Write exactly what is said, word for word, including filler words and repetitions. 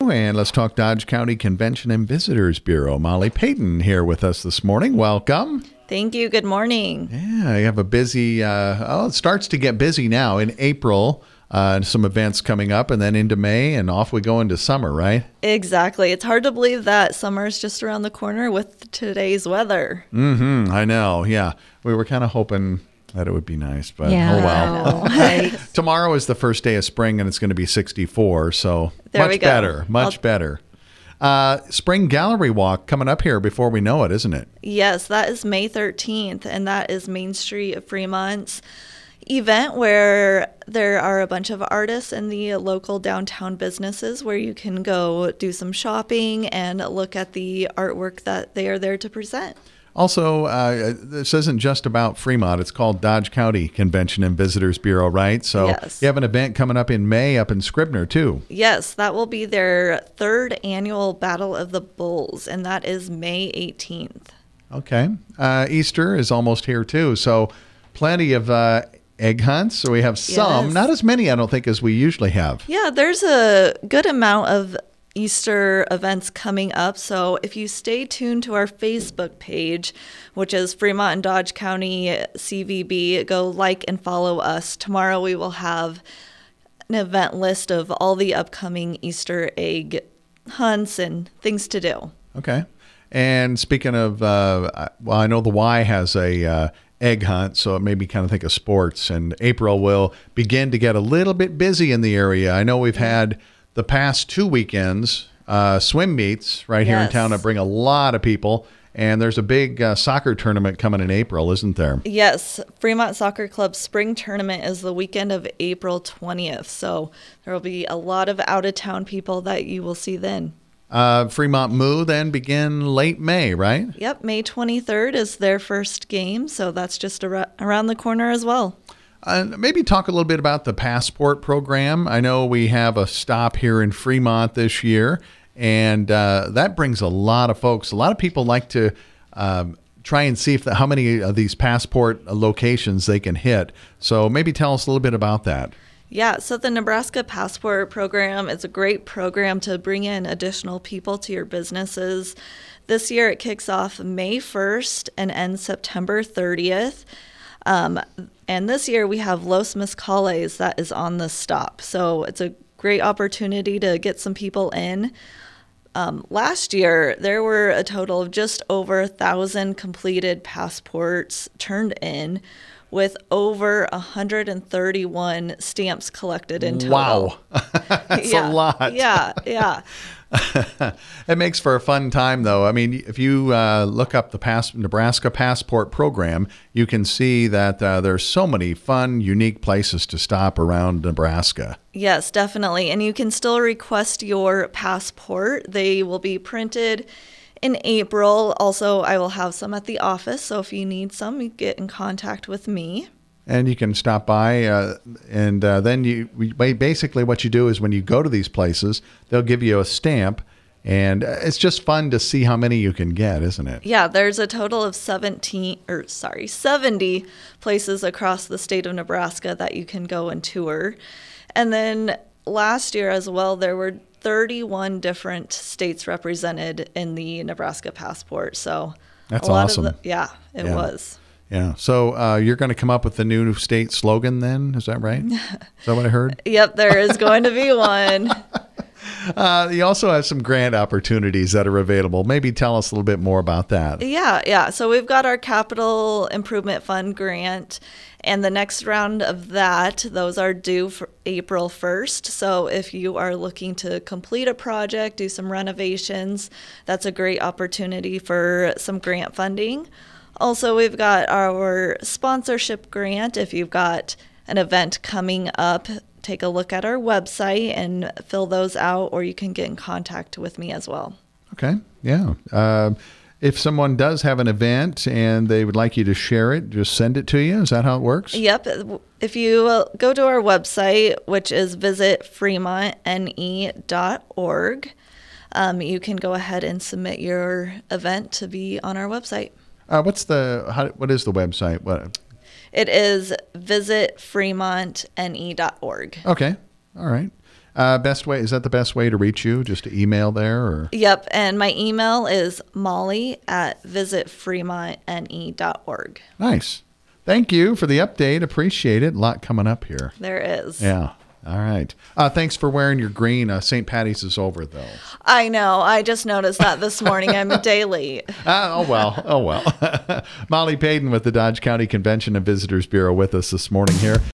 you. And let's talk Dodge County Convention and Visitors Bureau. Molly Payton here with us this morning. Welcome. Thank you. Good morning. Yeah, you have a busy, uh, oh, it starts to get busy now in April. Uh, some events coming up, and then into May, and off we go into summer, right? Exactly. It's hard to believe that summer is just around the corner with today's weather. Mm-hmm. I know. Yeah. We were kind of hoping that it would be nice, but yeah. oh well. Right. Tomorrow is the first day of spring, and it's going to be sixty-four, so there much we go. better, much I'll- better. Uh, Spring Gallery Walk coming up here before we know it, isn't it? Yes, that is May thirteenth, and that is Main Street of Fremont's event where there are a bunch of artists in the local downtown businesses where you can go do some shopping and look at the artwork that they are there to present. Also, uh, this isn't just about Fremont. It's called Dodge County Convention and Visitors Bureau, right? So Yes. you have an event coming up in May up in Scribner, too. Yes, that will be their third annual Battle of the Bulls, and that is May eighteenth. Okay. Uh, Easter is almost here, too. So plenty of uh, egg hunts. So we have some, Yes. not as many, I don't think, as we usually have. Yeah, there's a good amount of Easter events coming up. So if you stay tuned to our Facebook page, which is Fremont and Dodge County C V B, go like and follow us. Tomorrow we will have an event list of all the upcoming Easter egg hunts and things to do. Okay. And speaking of, uh, well, I know the Y has a uh, egg hunt, so it made me kind of think of sports. And April will begin to get a little bit busy in the area. I know we've had the past two weekends uh, swim meets right here in Yes. town that bring a lot of people. And there's a big uh, soccer tournament coming in April, isn't there? Yes, Fremont Soccer Club Spring Tournament is the weekend of April twentieth. So there will be a lot of out-of-town people that you will see then. Uh, Fremont Moo then begin late May, right? Yep, May twenty-third is their first game, so that's just ar- around the corner as well. Uh, maybe talk a little bit about the passport program. I know we have a stop here in Fremont this year, and uh, that brings a lot of folks. A lot of people like to um, try and see if the, how many of these passport locations they can hit. So maybe tell us a little bit about that. Yeah, so the Nebraska Passport Program is a great program to bring in additional people to your businesses. This year it kicks off May first and ends September thirtieth. Um, and this year we have Los Mezcales that is on the stop. So it's a great opportunity to get some people in. Um, last year, there were a total of just over a thousand completed passports turned in, with over one hundred thirty-one stamps collected in total. Wow. That's yeah. a lot. Yeah, yeah. It makes for a fun time, though. I mean, if you uh, look up the Pass- Nebraska Passport Program, you can see that uh, there's so many fun, unique places to stop around Nebraska. Yes, definitely. And you can still request your passport. They will be printed in April. Also, I will have some at the office, so if you need some, you get in contact with me. And you can stop by, uh, and uh, then you we, basically what you do is when you go to these places, they'll give you a stamp, and it's just fun to see how many you can get, isn't it? Yeah, there's a total of seventeen, or sorry, seventy places across the state of Nebraska that you can go and tour. And then last year as well, there were thirty-one different states represented in the Nebraska Passport. So That's a lot awesome. Of the, yeah, it Yeah. was. Yeah. So uh, you're going to come up with the new state slogan then? Is that right? Is that what I heard? Yep, there is going to be one. Uh, you also have some grant opportunities that are available. Maybe tell us a little bit more about that. Yeah, yeah. So we've got our Capital Improvement Fund grant, and the next round of that, those are due for April first. So if you are looking to complete a project, do some renovations, that's a great opportunity for some grant funding. Also, we've got our sponsorship grant. If you've got an event coming up, take a look at our website and fill those out, or you can get in contact with me as well. Okay. Yeah. Uh, if someone does have an event and they would like you to share it, just send it to you. Is that how it works? Yep. If you uh, go to our website, which is visit fremont n e dot org, um, you can go ahead and submit your event to be on our website. Uh, what's the, how, what is the website? What? It is visit fremont n e dot org. Okay. All right. Uh, best way, is that the best way to reach you? Just to email there? Or? Yep. And my email is molly at visit fremont n e dot org. Nice. Thank you for the update. Appreciate it. A lot coming up here. There is. Yeah. All right. Uh, thanks for wearing your green. Uh, Saint Patty's is over, though. I know. I just noticed that this morning. I'm a day late. Uh, oh, well. Oh, well. Molly Payton with the Dodge County Convention and Visitors Bureau with us this morning here.